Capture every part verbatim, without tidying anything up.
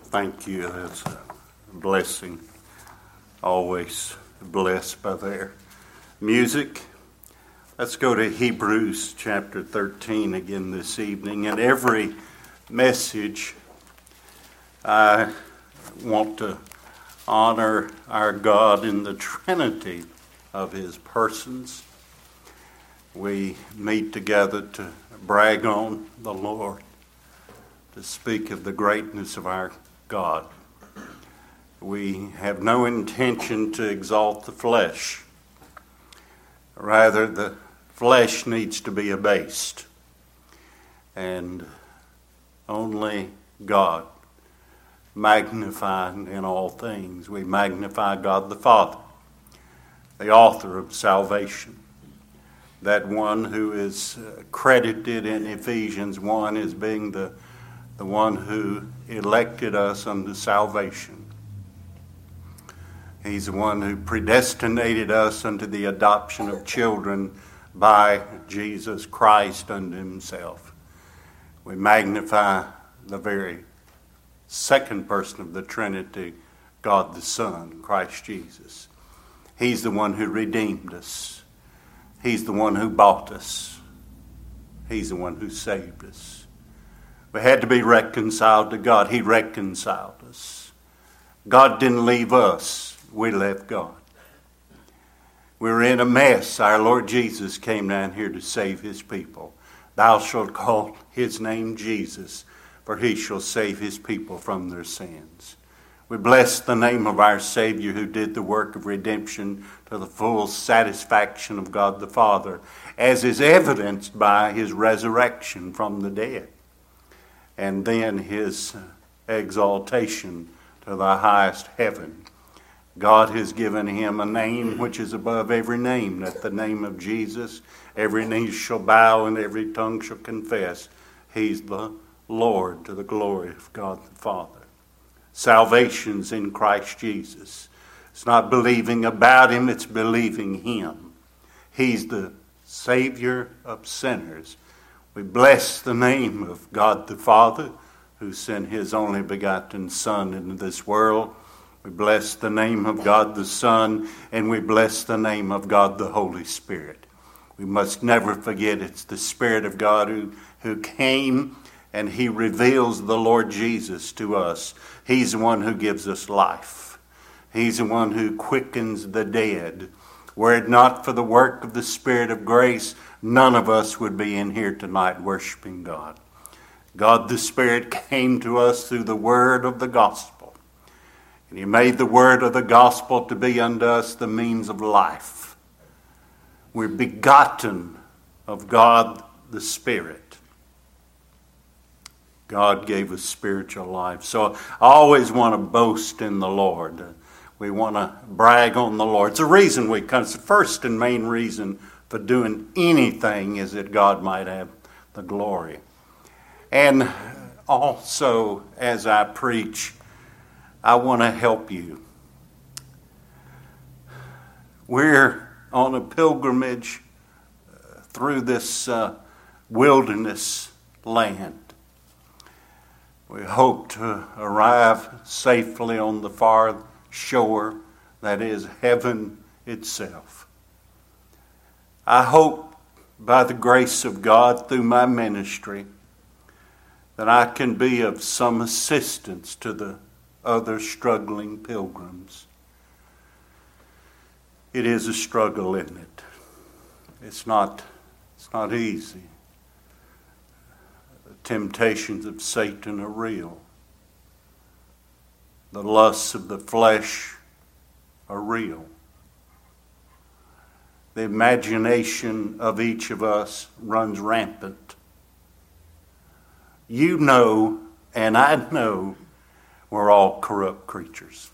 Thank you. That's a blessing. Always blessed by their music. Let's go to Hebrews chapter thirteen again this evening. And every message, I want to honor our God in the Trinity of His persons. We meet together to brag on the Lord, to speak of the greatness of our God. We have no intention to exalt the flesh. Rather, the flesh needs to be abased. And only God magnified in all things. We magnify God the Father, the author of salvation. That one who is credited in Ephesians one as being the, the one who elected us unto salvation. He's the one who predestinated us unto the adoption of children by Jesus Christ unto Himself. We magnify the very second person of the Trinity, God the Son, Christ Jesus. He's the one who redeemed us. He's the one who bought us. He's the one who saved us. We had to be reconciled to God. He reconciled us. God didn't leave us. We left God. We were in a mess. Our Lord Jesus came down here to save His people. Thou shalt call His name Jesus, for He shall save His people from their sins. We bless the name of our Savior who did the work of redemption to the full satisfaction of God the Father, as is evidenced by His resurrection from the dead, and then His exaltation to the highest heaven. God has given Him a name which is above every name, that the name of Jesus every knee shall bow and every tongue shall confess He's the Lord, to the glory of God the Father. Salvation's in Christ Jesus. It's not believing about Him, it's believing Him. He's the Savior of sinners. We bless the name of God the Father, who sent His only begotten Son into this world. We bless the name of God the Son, and we bless the name of God the Holy Spirit. We must never forget it's the Spirit of God who, who came, and He reveals the Lord Jesus to us. He's the one who gives us life. He's the one who quickens the dead. Were it not for the work of the Spirit of grace, none of us would be in here tonight worshiping God. God the Spirit came to us through the word of the gospel. And He made the word of the gospel to be unto us the means of life. We're begotten of God the Spirit. God gave us spiritual life. So I always want to boast in the Lord. We want to brag on the Lord. It's the reason we come. It's the first and main reason for doing anything is that God might have the glory. And also, as I preach, I want to help you. We're on a pilgrimage through this uh, wilderness land. We hope to arrive safely on the far shore, that is heaven itself. I hope by the grace of God through my ministry that I can be of some assistance to the other struggling pilgrims. It is a struggle, isn't it? It's not, it's not easy. The temptations of Satan are real. The lusts of the flesh are real. The imagination of each of us runs rampant. You know, and I know, we're all corrupt creatures.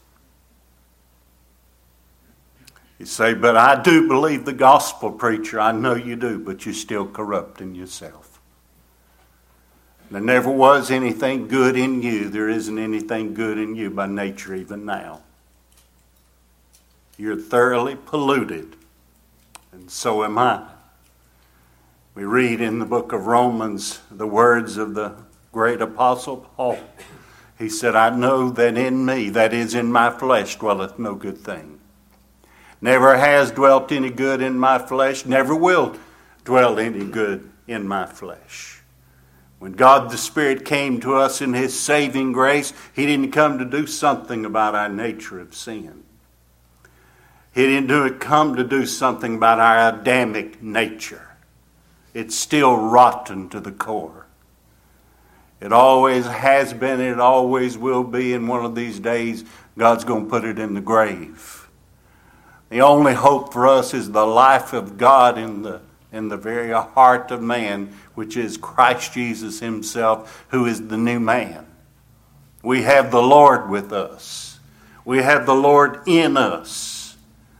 You say, but I do believe the gospel, preacher. I know you do, but you're still corrupting yourself. There never was anything good in you. There isn't anything good in you by nature even now. You're thoroughly polluted, and so am I. We read in the book of Romans the words of the great apostle Paul. He said, I know that in me, that is in my flesh, dwelleth no good thing. Never has dwelt any good in my flesh, never will dwell any good in my flesh. When God the Spirit came to us in His saving grace, He didn't come to do something about our nature of sin. He didn't do it, come to do something about our Adamic nature. It's still rotten to the core. It always has been, it always will be, and one of these days God's going to put it in the grave. The only hope for us is the life of God in the in the very heart of man, which is Christ Jesus Himself, who is the new man. We have the Lord with us. We have the Lord in us.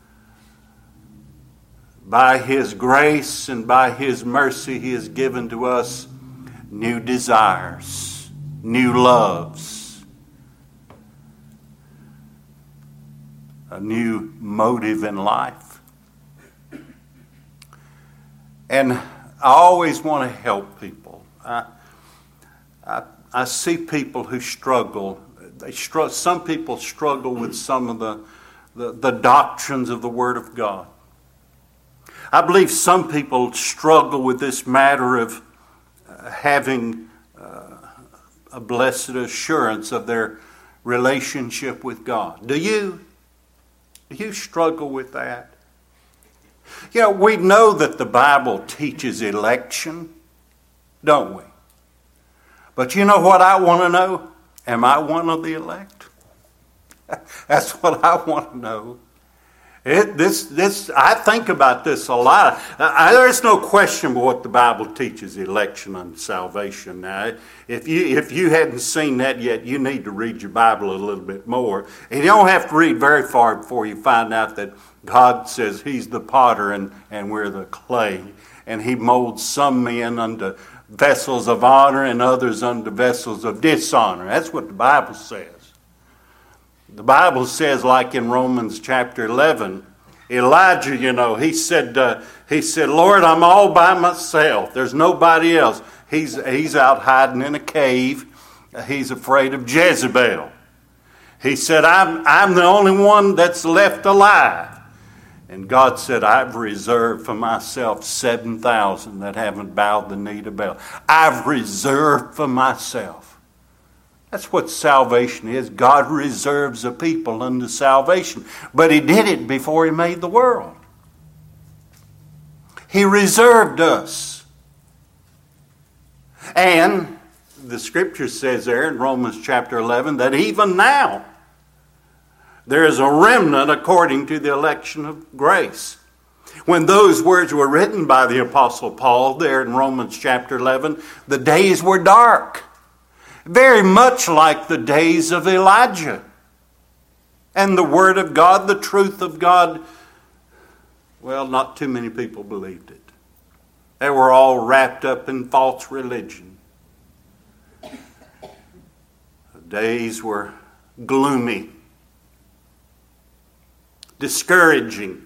By His grace and by His mercy, He has given to us new desires, new loves, a new motive in life. And I always want to help people. I, I, I see people who struggle. They struggle. Some people struggle with some of the, the, the doctrines of the Word of God. I believe some people struggle with this matter of uh, having uh, a blessed assurance of their relationship with God. Do you? Do you struggle with that? You know, we know that the Bible teaches election, don't we? But you know what I want to know? Am I one of the elect? That's what I want to know. It, this, this, I think about this a lot. I, there's no question but what the Bible teaches, election and salvation. Now, if you if you hadn't seen that yet, you need to read your Bible a little bit more. And you don't have to read very far before you find out that God says He's the potter and, and we're the clay. And He molds some men unto vessels of honor and others unto vessels of dishonor. That's what the Bible says. The Bible says, like in Romans chapter eleven, Elijah, you know, he said, uh, he said, Lord, I'm all by myself. There's nobody else. He's, he's out hiding in a cave. He's afraid of Jezebel. He said, I'm, I'm the only one that's left alive. And God said, I've reserved for myself seven thousand that haven't bowed the knee to Baal. I've reserved for myself. That's what salvation is. God reserves a people unto salvation. But He did it before He made the world. He reserved us. And the Scripture says there in Romans chapter eleven that even now there is a remnant according to the election of grace. When those words were written by the Apostle Paul there in Romans chapter eleven, the days were dark. Very much like the days of Elijah. And the Word of God, the truth of God, well, not too many people believed it. They were all wrapped up in false religion. The days were gloomy, discouraging.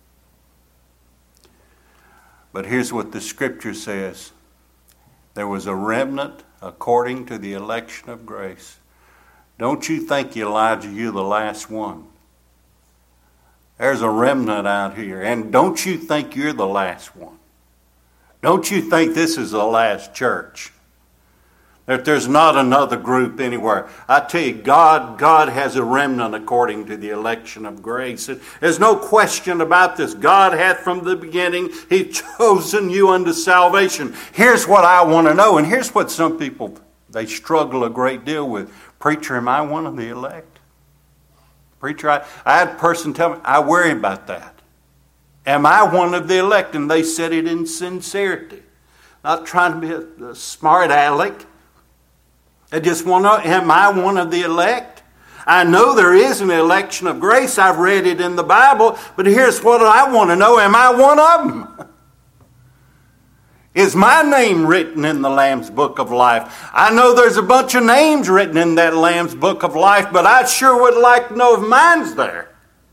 But here's what the Scripture says. There was a remnant according to the election of grace. Don't you think, Elijah, you're the last one? There's a remnant out here. And don't you think you're the last one? Don't you think this is the last church? That there's not another group anywhere. I tell you, God, God has a remnant according to the election of grace. And there's no question about this. God hath from the beginning, He chosen you unto salvation. Here's what I want to know, and here's what some people, they struggle a great deal with. Preacher, am I one of the elect? Preacher, I, I had a person tell me, I worry about that. Am I one of the elect? And they said it in sincerity. Not trying to be a, a smart aleck. I just want to know, am I one of the elect? I know there is an election of grace. I've read it in the Bible. But here's what I want to know. Am I one of them? Is my name written in the Lamb's Book of Life? I know there's a bunch of names written in that Lamb's Book of Life, but I sure would like to know if mine's there.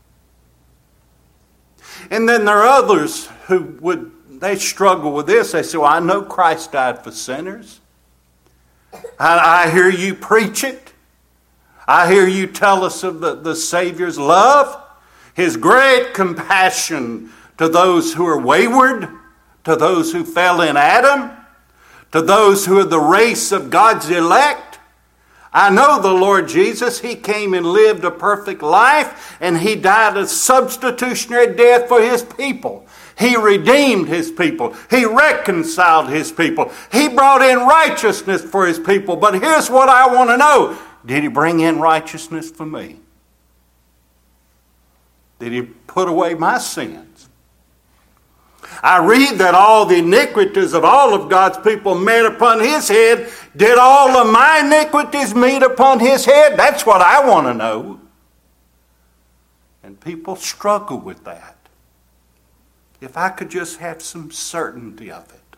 And then there are others who would, they struggle with this. They say, well, I know Christ died for sinners. I, I hear you preach it. I hear you tell us of the, the Savior's love, His great compassion to those who are wayward, to those who fell in Adam, to those who are the race of God's elect. I know the Lord Jesus, He came and lived a perfect life, and He died a substitutionary death for His people. He redeemed His people. He reconciled His people. He brought in righteousness for His people. But here's what I want to know. Did He bring in righteousness for me? Did He put away my sins? I read that all the iniquities of all of God's people met upon His head. Did all of my iniquities meet upon His head? That's what I want to know. And people struggle with that. If I could just have some certainty of it.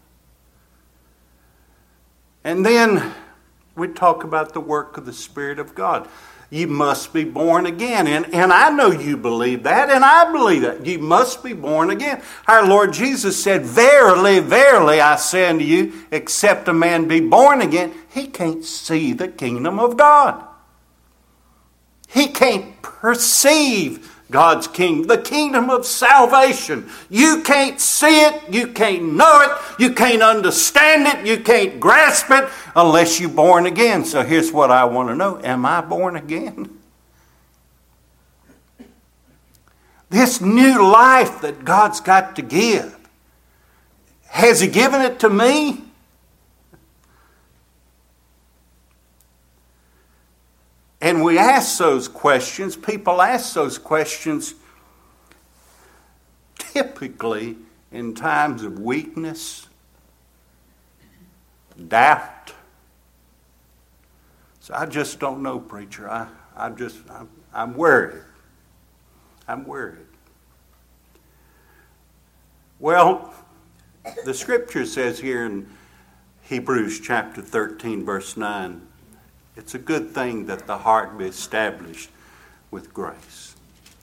And then we talk about the work of the Spirit of God. You must be born again. And, and I know you believe that, and I believe that. You must be born again. Our Lord Jesus said, "Verily, verily, I say unto you, except a man be born again, he can't see the kingdom of God." He can't perceive God's kingdom, the kingdom of salvation. You can't see it, you can't know it, you can't understand it, you can't grasp it unless you're born again. So here's what I want to know. Am I born again? This new life that God's got to give, has He given it to me? And we ask those questions, people ask those questions typically in times of weakness, doubt. So I just don't know, preacher. I, I just, I'm, I'm worried. I'm worried. Well, the Scripture says here in Hebrews chapter thirteen, verse nine, it's a good thing that the heart be established with grace.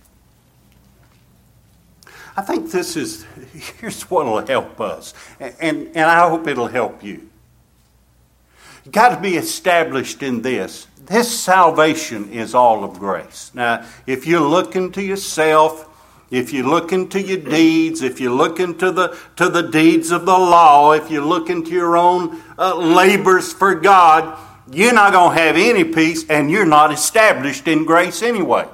I think this is, here's what will help us, and, and I hope it'll help you. You've got to be established in this. This salvation is all of grace. Now, if you look into yourself, if you look into your deeds, if you look into the to the deeds of the law, if you look into your own uh, labors for God, you're not going to have any peace, and you're not established in grace anyway.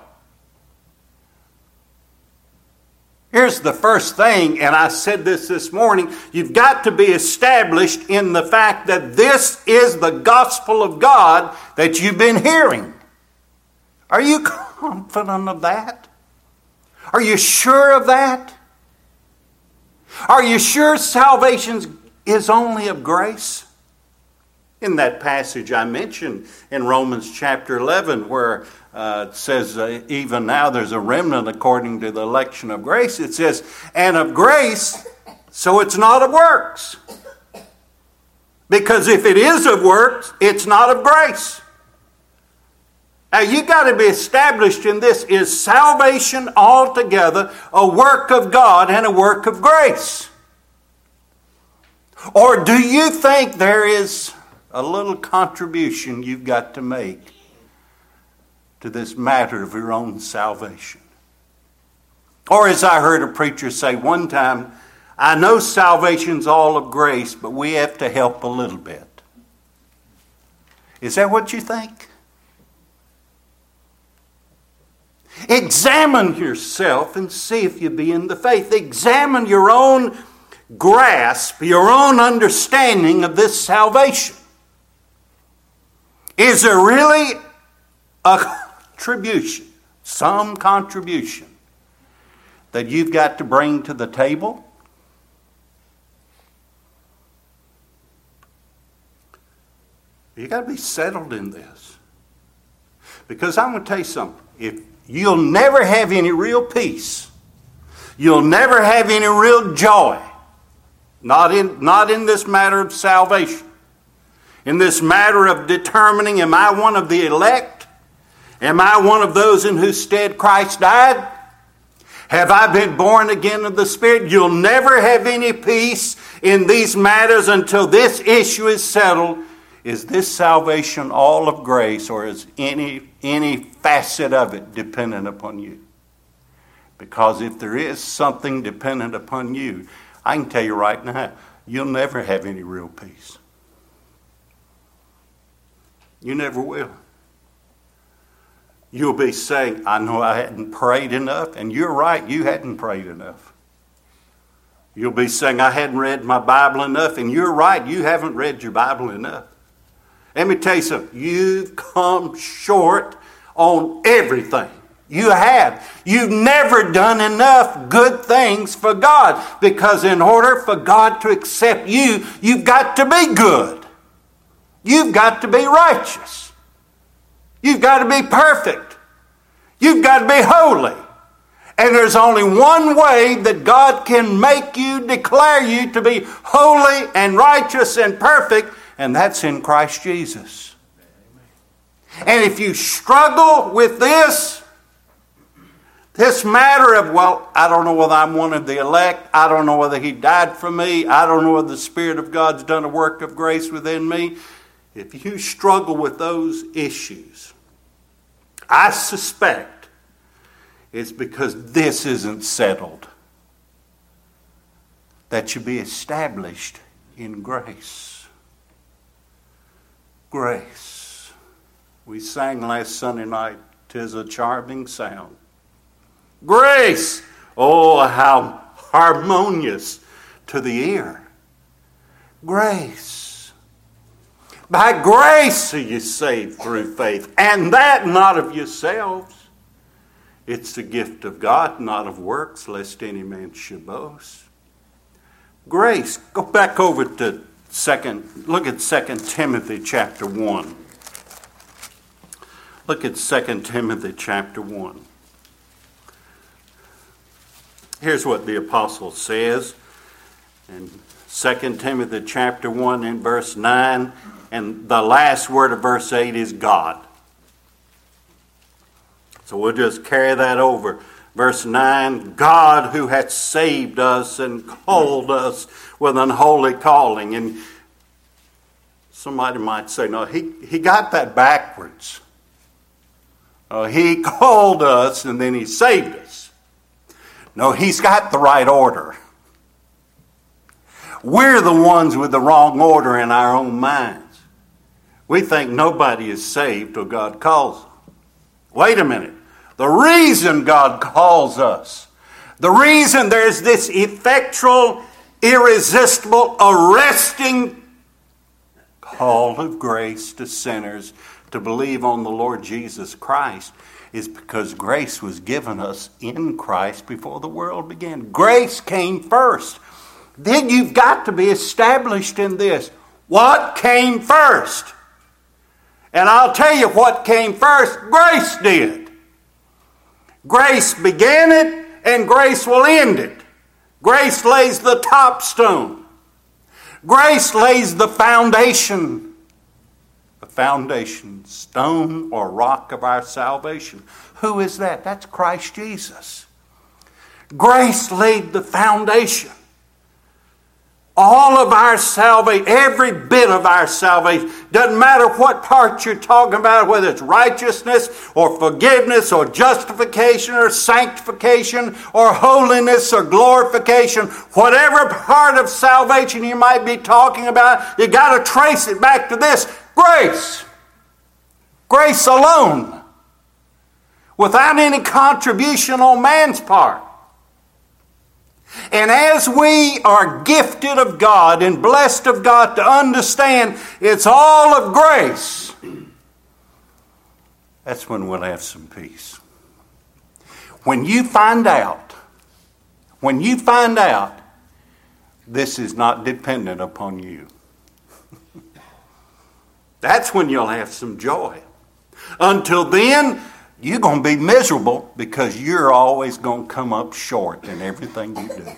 Here's the first thing, and I said this this morning, you've got to be established in the fact that this is the gospel of God that you've been hearing. Are you confident of that? Are you sure of that? Are you sure salvation is only of grace? In that passage I mentioned in Romans chapter eleven, where uh, it says, uh, even now there's a remnant according to the election of grace. It says, and of grace, so it's not of works. Because if it is of works, it's not of grace. Now you've got to be established in this. Is salvation altogether a work of God and a work of grace? Or do you think there is a little contribution you've got to make to this matter of your own salvation? Or as I heard a preacher say one time, I know salvation's all of grace, but we have to help a little bit. Is that what you think? Examine yourself and see if you be in the faith. Examine your own grasp, your own understanding of this salvation. Is there really a contribution, some contribution that you've got to bring to the table? You've got to be settled in this. Because I'm going to tell you something. If you'll never have any real peace, you'll never have any real joy, not in, not in this matter of salvation. In this matter of determining, am I one of the elect? Am I one of those in whose stead Christ died? Have I been born again of the Spirit? You'll never have any peace in these matters until this issue is settled Is this salvation all of grace, or is any any facet of it dependent upon you? Because if there is something dependent upon you, I can tell you right now, you'll never have any real peace. You never will. You'll be saying, I know I hadn't prayed enough, and you're right, you hadn't prayed enough. You'll be saying, I hadn't read my Bible enough, and you're right, you haven't read your Bible enough. Let me tell you something, you've come short on everything. You have. You've never done enough good things for God, because in order for God to accept you, you've got to be good. You've got to be righteous. You've got to be perfect. You've got to be holy. And there's only one way that God can make you, declare you to be holy and righteous and perfect, and that's in Christ Jesus. And if you struggle with this, this matter of, well, I don't know whether I'm one of the elect, I don't know whether He died for me, I don't know whether the Spirit of God's done a work of grace within me, if you struggle with those issues, I suspect it's because this isn't settled. That you be established in grace. Grace. We sang last Sunday night, "'Tis a charming sound." Grace! Oh, how harmonious to the ear. Grace. By grace are you saved through faith, and that not of yourselves. It's the gift of God, not of works, lest any man should boast. Grace. Go back over to second. Look at Second Timothy chapter one. Look at Second Timothy chapter one. Here's what the apostle says in Second Timothy chapter one and verse nine, and the last word of verse eight is God. So we'll just carry that over. Verse nine, God who hath saved us and called us with an holy calling. And somebody might say, no, he, he got that backwards. Uh, he called us and then He saved us. No, He's got the right order. We're the ones with the wrong order in our own minds. We think nobody is saved till God calls them. Wait a minute. The reason God calls us, the reason there's this effectual, irresistible, arresting call of grace to sinners to believe on the Lord Jesus Christ, is because grace was given us in Christ before the world began. Grace came first. Then you've got to be established in this. What came first? And I'll tell you what came first. Grace did. Grace began it, and grace will end it. Grace lays the top stone. Grace lays the foundation. The foundation, stone or rock of our salvation. Who is that? That's Christ Jesus. Grace laid the foundation. All of our salvation, every bit of our salvation, doesn't matter what part you're talking about, whether it's righteousness or forgiveness or justification or sanctification or holiness or glorification, whatever part of salvation you might be talking about, you got to trace it back to this: grace. Grace alone, without any contribution on man's part. And as we are gifted of God and blessed of God to understand it's all of grace, that's when we'll have some peace. When you find out, when you find out this is not dependent upon you, that's when you'll have some joy. Until then, you're going to be miserable because you're always going to come up short in everything you do.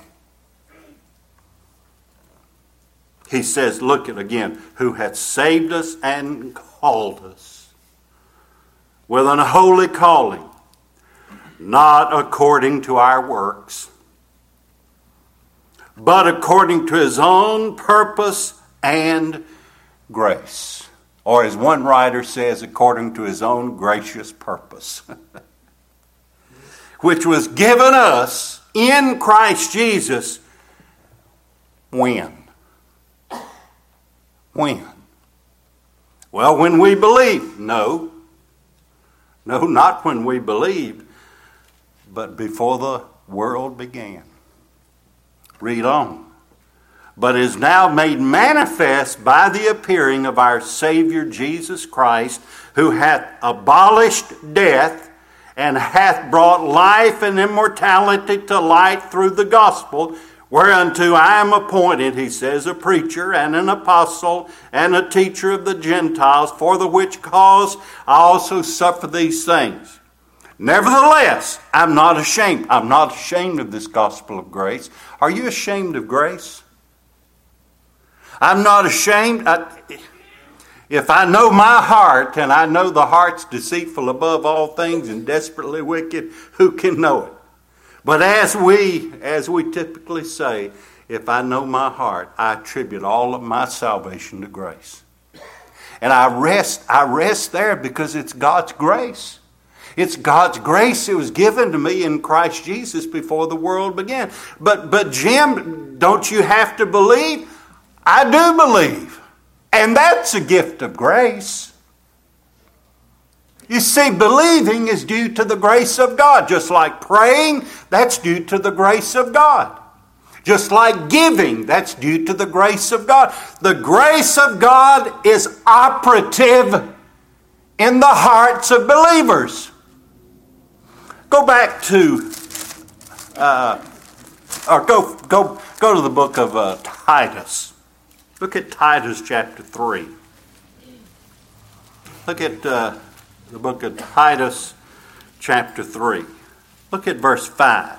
He says, look at again, who hath saved us and called us with an holy calling, not according to our works, but according to His own purpose and grace. or as one writer says, according to his own gracious purpose, which was given us in Christ Jesus. When? When? Well, when we believe. No. No, not when we believed, but before the world began. Read on. But is now made manifest by the appearing of our Savior Jesus Christ, who hath abolished death, and hath brought life and immortality to light through the gospel, whereunto I am appointed, he says, a preacher and an apostle and a teacher of the Gentiles, for the which cause I also suffer these things. Nevertheless, I'm not ashamed. I'm not ashamed of this gospel of grace. Are you ashamed of grace? I'm not ashamed. I, if I know my heart, and I know the heart's deceitful above all things and desperately wicked, who can know it? But as we, as we typically say, if I know my heart, I attribute all of my salvation to grace. And I rest, I rest there because it's God's grace. It's God's grace. It was given to me in Christ Jesus before the world began. But, but Jim, don't you have to believe? I do believe. And that's a gift of grace. You see, believing is due to the grace of God. Just like praying, that's due to the grace of God. Just like giving, that's due to the grace of God. The grace of God is operative in the hearts of believers. Go back to, uh, or go go go to the book of uh, Titus. Look at Titus chapter three. Look at uh, the book of Titus chapter three. Look at verse five.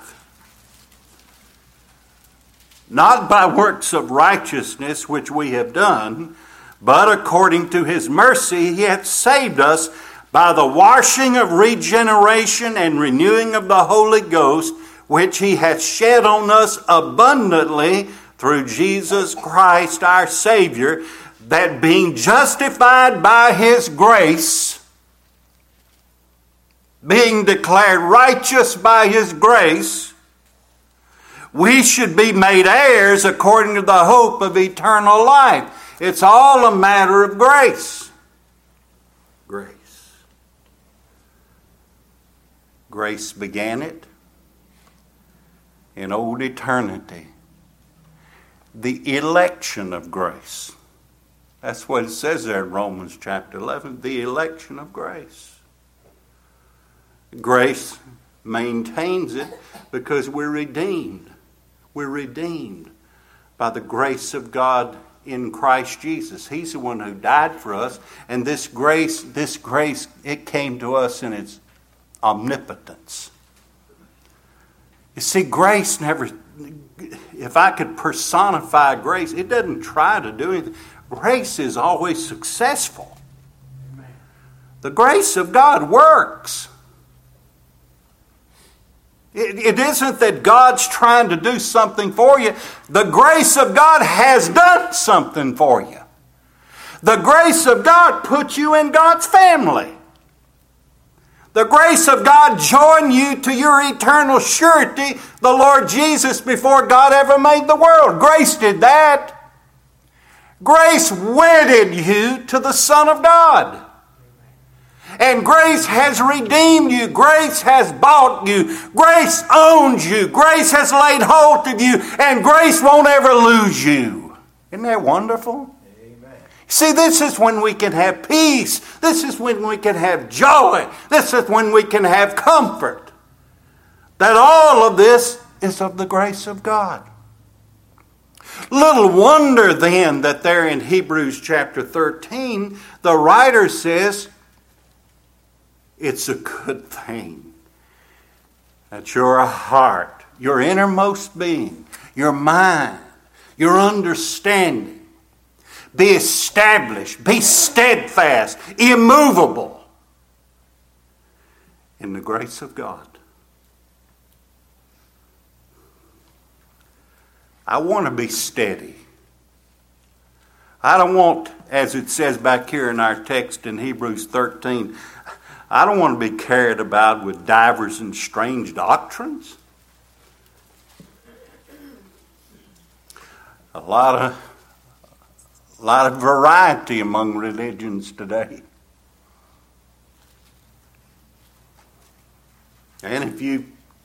Not by works of righteousness which we have done, but according to his mercy he hath saved us by the washing of regeneration and renewing of the Holy Ghost, which he hath shed on us abundantly through Jesus Christ our Savior, that being justified by his grace, being declared righteous by his grace, we should be made heirs according to the hope of eternal life. It's all a matter of grace. Grace. Grace began it in old eternity. The election of grace. That's what it says there in Romans chapter eleven. The election of grace. Grace maintains it because we're redeemed. We're redeemed by the grace of God in Christ Jesus. He's the one who died for us. And this grace, this grace, it came to us in its omnipotence. You see, grace never, if I could personify grace, it doesn't try to do anything. Grace is always successful. The grace of God works. It, it isn't that God's trying to do something for you. The grace of God has done something for you. The grace of God put you in God's family. The grace of God joined you to your eternal surety, the Lord Jesus, before God ever made the world. Grace did that. Grace wedded you to the Son of God. And grace has redeemed you. Grace has bought you. Grace owns you. Grace has laid hold of you. And grace won't ever lose you. Isn't that wonderful? Amen. See, this is when we can have peace. This is when we can have joy. This is when we can have comfort. That all of this is of the grace of God. Little wonder then that there in Hebrews chapter thirteen, the writer says, it's a good thing that your heart, your innermost being, your mind, your understanding be established, be steadfast, immovable in the grace of God. I want to be steady. I don't want, as it says back here in our text in Hebrews thirteen, I don't want to be carried about with divers and strange doctrines. A lot of, a lot of variety among religions today. And if you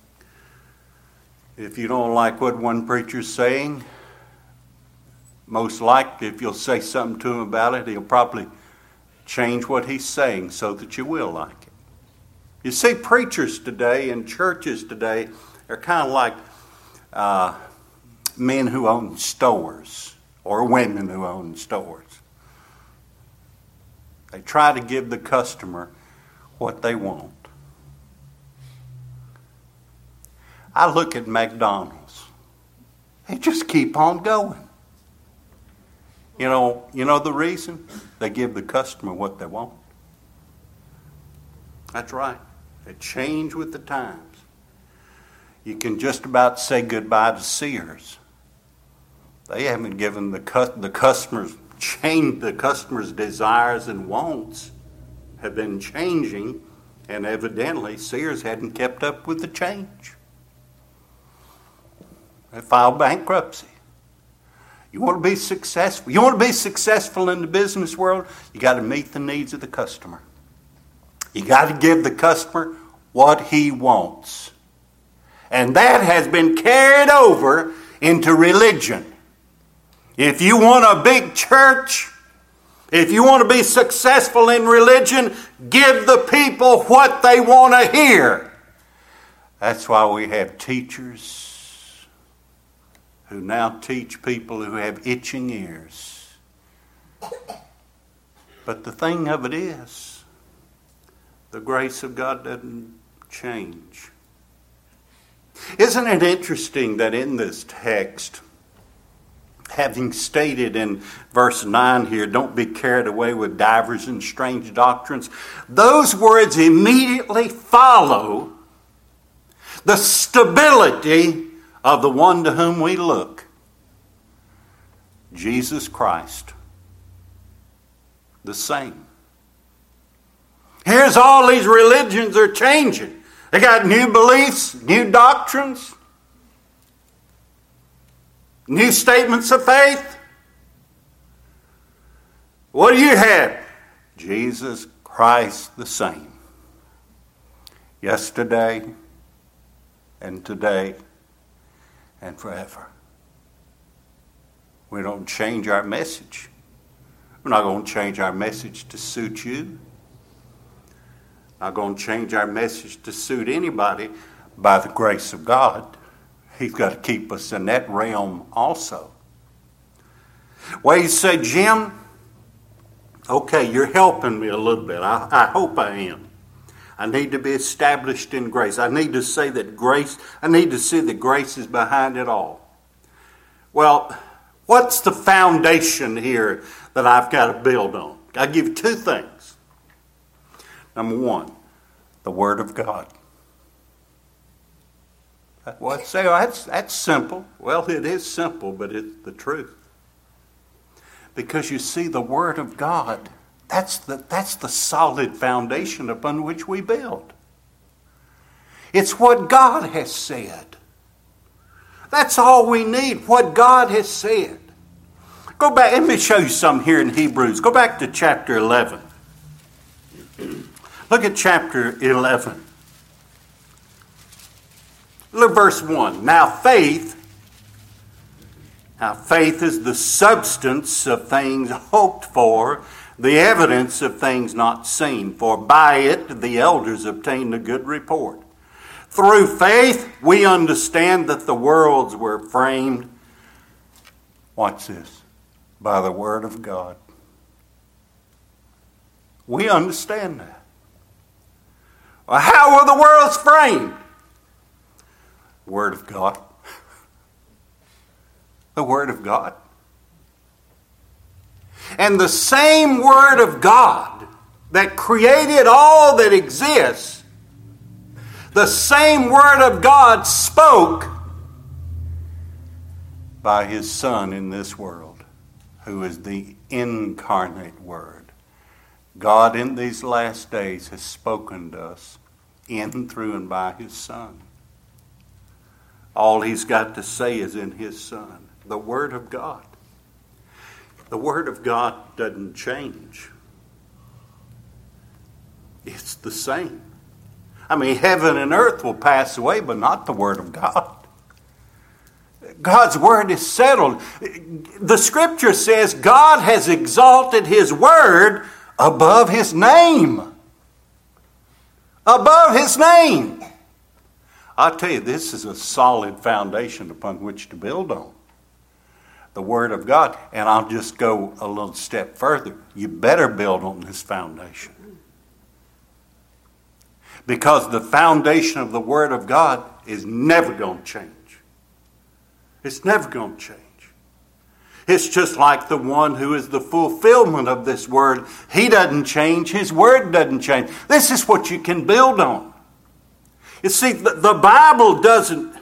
if you don't like what one preacher's saying, most likely if you'll say something to him about it, he'll probably change what he's saying so that you will like it. You see, preachers today and churches today are kind of like uh, men who own stores or women who own stores. They try to give the customer what they want. I look at McDonald's. They just keep on going. You know, you know the reason? They give the customer what they want. That's right. They change with the times. You can just about say goodbye to Sears. They haven't given the cu- the customers changed the customers' desires and wants have been changing, and evidently Sears hadn't kept up with the change. They filed bankruptcy. You want to be successful? You want to be successful in the business world? You got to meet the needs of the customer. You got to give the customer what he wants. And that has been carried over into religion. If you want a big church, if you want to be successful in religion, give the people what they want to hear. That's why we have teachers who now teach people who have itching ears. But the thing of it is, the grace of God doesn't change. Isn't it interesting that in this text, having stated in verse nine here, don't be carried away with divers and strange doctrines, those words immediately follow the stability of the one to whom we look, Jesus Christ, the same. Here's all these religions are changing. They got new beliefs, new doctrines, new statements of faith. What do you have? Jesus Christ the same. Yesterday and today and forever. We don't change our message. We're not going to change our message to suit you. Not going to change our message to suit anybody. By the grace of God, He's got to keep us in that realm also. Well, you say, Jim, okay, you're helping me a little bit. I, I hope I am. I need to be established in grace. I need to say that grace, I need to see that grace is behind it all. Well, what's the foundation here that I've got to build on? I'll give you two things. Number one, the Word of God. Well, I'd say, oh, that's, that's simple. Well, it is simple, but it's the truth. Because you see, the Word of God, that's the, that's the solid foundation upon which we build. It's what God has said. That's all we need, what God has said. Go back, let me show you something here in Hebrews. Go back to chapter eleven. Look at chapter eleven. Look at verse one. Now faith, now faith is the substance of things hoped for, the evidence of things not seen. For by it the elders obtained a good report. Through faith we understand that the worlds were framed, watch this, by the Word of God. We understand that. Well, how were the worlds framed? Word of God. The Word of God. And the same Word of God that created all that exists, the same Word of God spoke by His Son in this world. who is the incarnate Word. God in these last days has spoken to us in, through, and by His Son. All He's got to say is in His Son, the Word of God. The Word of God doesn't change. It's the same. I mean, heaven and earth will pass away, but not the Word of God. God's Word is settled. The Scripture says God has exalted His Word above His name. Above His name. I tell you, this is a solid foundation upon which to build on. The Word of God. And I'll just go a little step further. You better build on this foundation. Because the foundation of the Word of God is never going to change. It's never going to change. It's just like the one who is the fulfillment of this Word. He doesn't change. His Word doesn't change. This is what you can build on. You see, the, the Bible doesn't...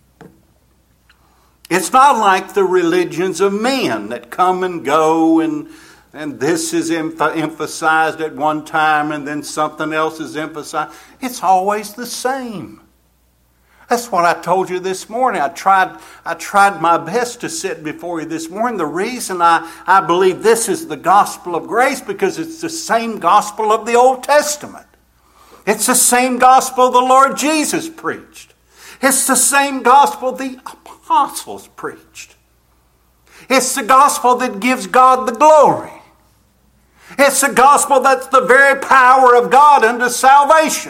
It's not like the religions of men that come and go, and, and this is emph- emphasized at one time and then something else is emphasized. It's always the same. That's what I told you this morning. I tried I tried my best to sit before you this morning. The reason I, I believe this is the gospel of grace, because it's the same gospel of the Old Testament. It's the same gospel the Lord Jesus preached. It's the same gospel the apostles preached. It's the gospel that gives God the glory. It's the gospel that's the very power of God unto salvation.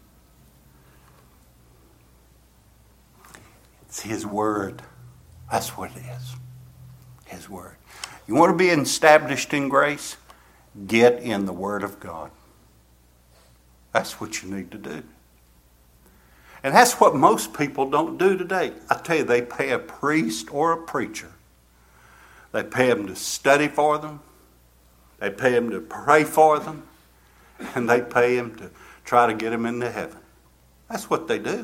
It's His Word. That's what it is. His Word. You want to be established in grace? Get in the Word of God. That's what you need to do. And that's what most people don't do today. I tell you, they pay a priest or a preacher. They pay them to study for them. They pay them to pray for them. And they pay them to try to get them into heaven. That's what they do.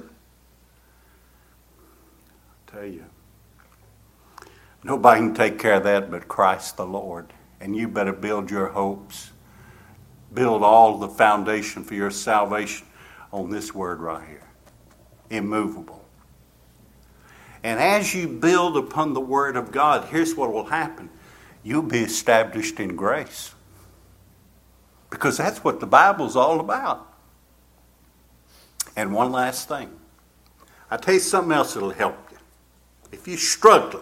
Tell you, nobody can take care of that but Christ the Lord. And you better build your hopes, build all the foundation for your salvation on this Word right here. Immovable. And as you build upon the Word of God, here's what will happen. You'll be established in grace. Because that's what the Bible's all about. And one last thing. I'll tell you something else that'll help. If you're struggling,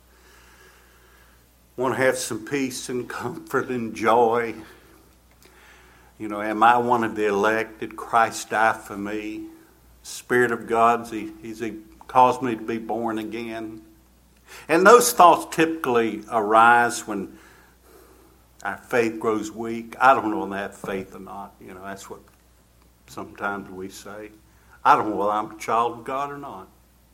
want to have some peace and comfort and joy, you know, am I one of the elect? Did Christ die for me? Spirit of God, has he, has he caused me to be born again? And those thoughts typically arise when our faith grows weak. I don't know if I have faith or not. You know, that's what sometimes we say. I don't know whether I'm a child of God or not.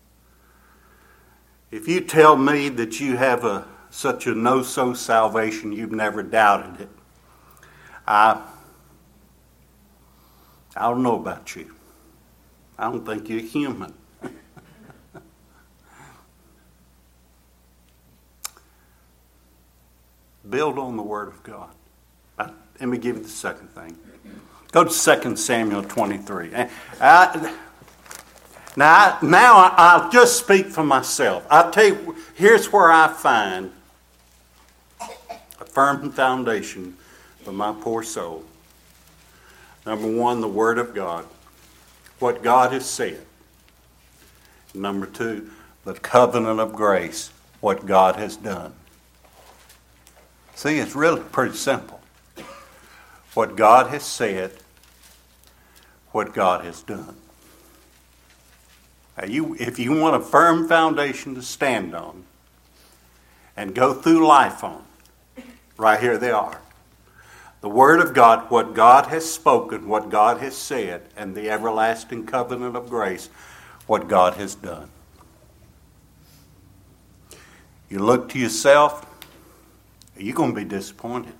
If you tell me that you have a such a no-so salvation, you've never doubted it, I, I don't know about you. I don't think you're human. Build on the Word of God. I, let me give you the second thing. Go to Second Samuel twenty-three. I, Now, now I'll just speak for myself. I'll tell you, here's where I find a firm foundation for my poor soul. Number one, the Word of God. What God has said. Number two, the covenant of grace. What God has done. See, it's really pretty simple. What God has said, what God has done. Now you, if you want a firm foundation to stand on and go through life on, right here they are. The Word of God, what God has spoken, what God has said, and the everlasting covenant of grace, what God has done. You look to yourself, you're going to be disappointed.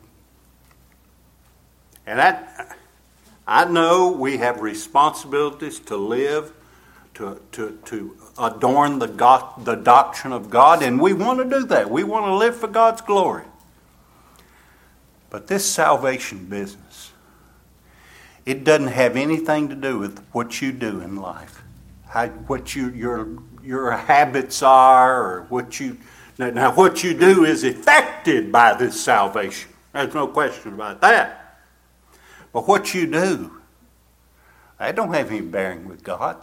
And that, I know we have responsibilities to live, to to to adorn the God, the doctrine of God, and we want to do that. We want to live for God's glory. But this salvation business, it doesn't have anything to do with what you do in life, how, what you, your your habits are, or what you now, now what you do is affected by this salvation. There's no question about that. But what you do, that don't have any bearing with God.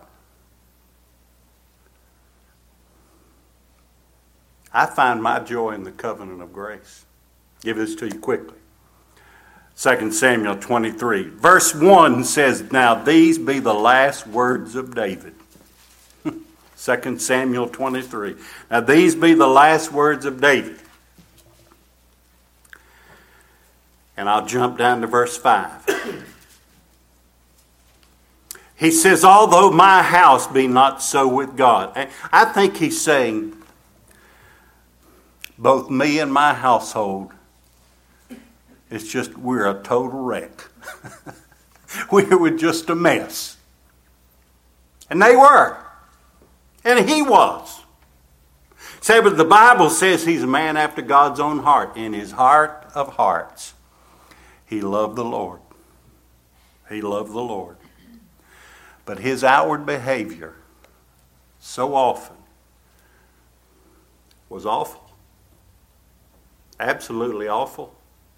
I find my joy in the covenant of grace. Give this to you quickly. Second Samuel twenty-three. Verse one says, "Now these be the last words of David." Second Samuel twenty-three. Now these be the last words of David. And I'll jump down to verse five. He says, "Although my house be not so with God." I think he's saying, both me and my household, it's just, we're a total wreck. We were just a mess. And they were. And he was. Say, but the Bible says he's a man after God's own heart. In his heart of hearts, he loved the Lord. He loved the Lord. But his outward behavior so often was awful. Absolutely awful.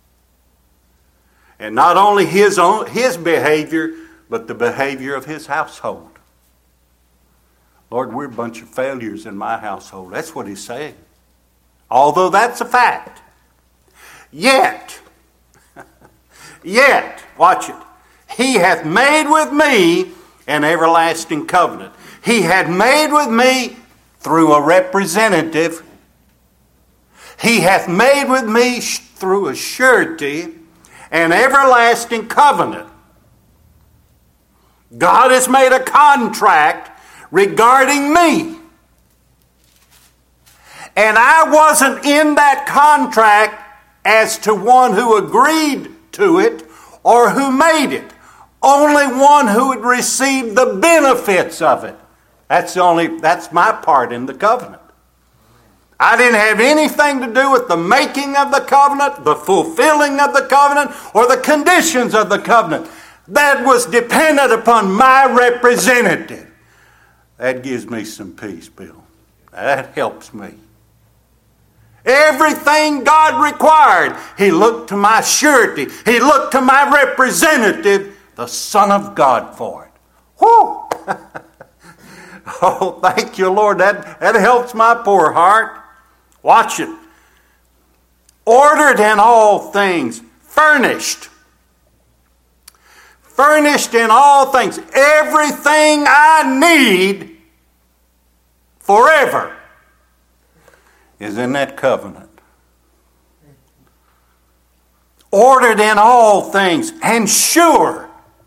And not only his own his behavior, but the behavior of his household. Lord, we're a bunch of failures in my household. That's what he's saying. Although that's a fact. Yet, yet, watch it. He hath made with me an everlasting covenant. He had made with me through a representative. He hath made with me through a surety an everlasting covenant. God has made a contract regarding me. And I wasn't in that contract as to one who agreed to it or who made it. Only one who would receive the benefits of it. That's the only, that's my part in the covenant. I didn't have anything to do with the making of the covenant, the fulfilling of the covenant, or the conditions of the covenant. That was dependent upon my representative. That gives me some peace, Bill. That helps me. Everything God required, He looked to my surety. He looked to my representative, the Son of God, for it. Whew! Oh, thank you, Lord. That, that helps my poor heart. Watch it. Ordered in all things. Furnished. Furnished in all things. Everything I need forever is in that covenant. Ordered in all things and sure.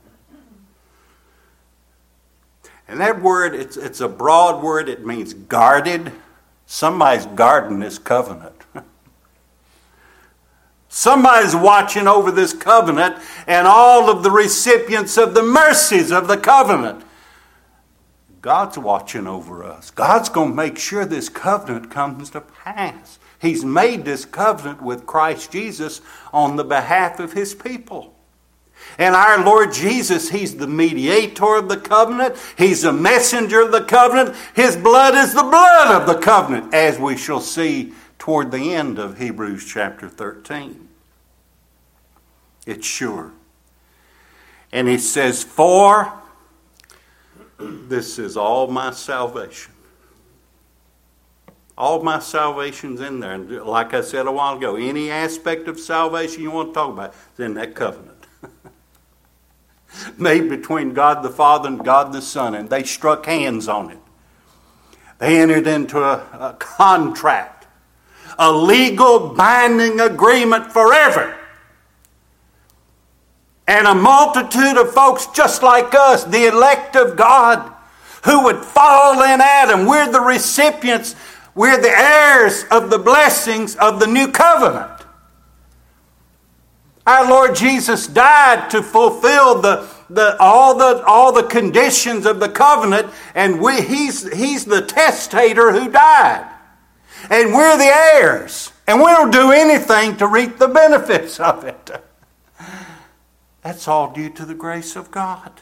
And that word, it's, it's a broad word. It means guarded. Somebody's guarding this covenant. Somebody's watching over this covenant and all of the recipients of the mercies of the covenant. God's watching over us. God's going to make sure this covenant comes to pass. He's made this covenant with Christ Jesus on the behalf of His people. And our Lord Jesus, He's the mediator of the covenant. He's a messenger of the covenant. His blood is the blood of the covenant, as we shall see toward the end of Hebrews chapter thirteen. It's sure. And He says, for this is all my salvation. All my salvation's in there. And like I said a while ago, any aspect of salvation you want to talk about is in that covenant. Made between God the Father and God the Son, and they struck hands on it. They entered into a, a contract, a legal binding agreement forever. And a multitude of folks just like us, the elect of God, who would fall in Adam. We're the recipients, we're the heirs of the blessings of the new covenant. Our Lord Jesus died to fulfill the, the, all, the, all the conditions of the covenant, and we, he's, he's the testator who died. And we're the heirs. And we don't do anything to reap the benefits of it. That's all due to the grace of God.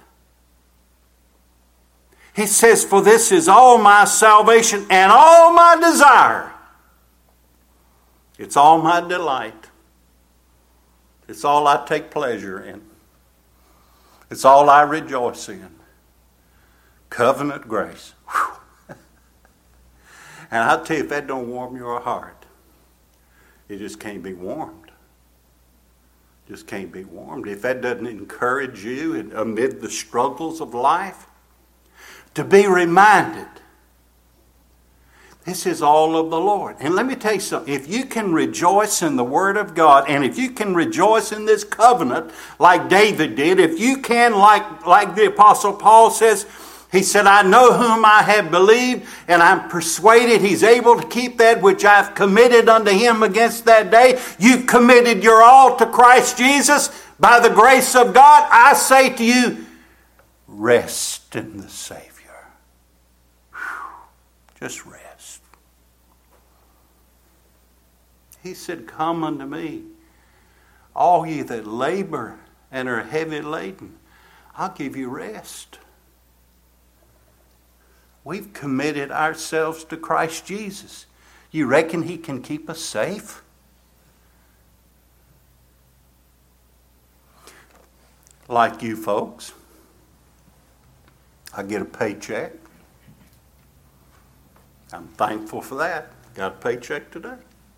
He says, for this is all my salvation and all my desire. It's all my delight. It's all I take pleasure in. It's all I rejoice in. Covenant grace. Whew. And I'll tell you, if that don't warm your heart, it just can't be warmed. Just can't be warmed. If that doesn't encourage you amid the struggles of life, to be reminded, this is all of the Lord. And let me tell you something. If you can rejoice in the Word of God, and if you can rejoice in this covenant like David did, if you can, like, like the Apostle Paul says, he said, I know whom I have believed, and I'm persuaded he's able to keep that which I've committed unto him against that day. You've committed your all to Christ Jesus. By the grace of God, I say to you, rest in the Savior. Just rest. He said, come unto me, all ye that labor and are heavy laden. I'll give you rest. We've committed ourselves to Christ Jesus. You reckon He can keep us safe? Like you folks, I get a paycheck. I'm thankful for that. Got a paycheck today.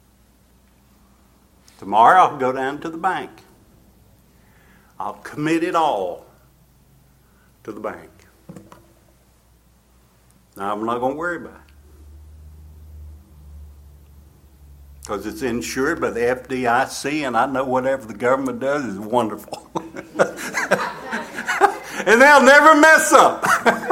Tomorrow I'll go down to the bank. I'll commit it all to the bank. Now I'm not going to worry about it. Because it's insured by the F D I C, and I know whatever the government does is wonderful. And they'll never mess up.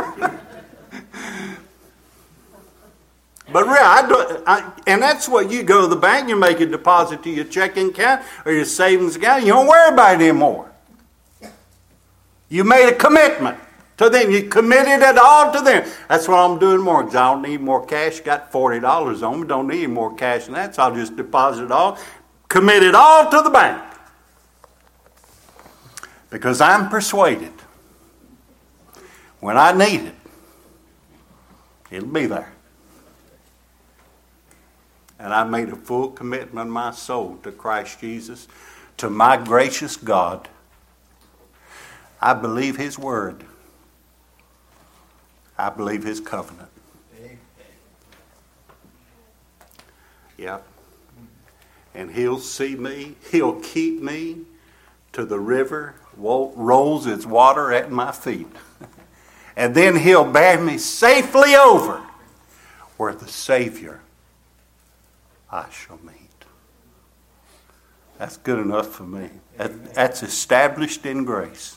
But really, I do, I, and that's what you go to the bank, you make a deposit to your checking account or your savings account, you don't worry about it anymore. You made a commitment to them. You committed it all to them. That's what I'm doing more, because I don't need more cash. Got forty dollars on me, don't need more cash than that, so I'll just deposit it all. Commit it all to the bank. Because I'm persuaded, when I need it, it'll be there. And I made a full commitment of my soul to Christ Jesus, to my gracious God. I believe His Word. I believe His covenant. Yep. And He'll see me, He'll keep me to the river, rolls its water at my feet. And then He'll bear me safely over where the Savior I shall meet. That's good enough for me. That, that's established in grace.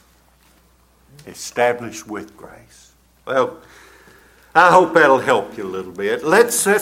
Established with grace. Well, I hope that'll help you a little bit. Let's, let's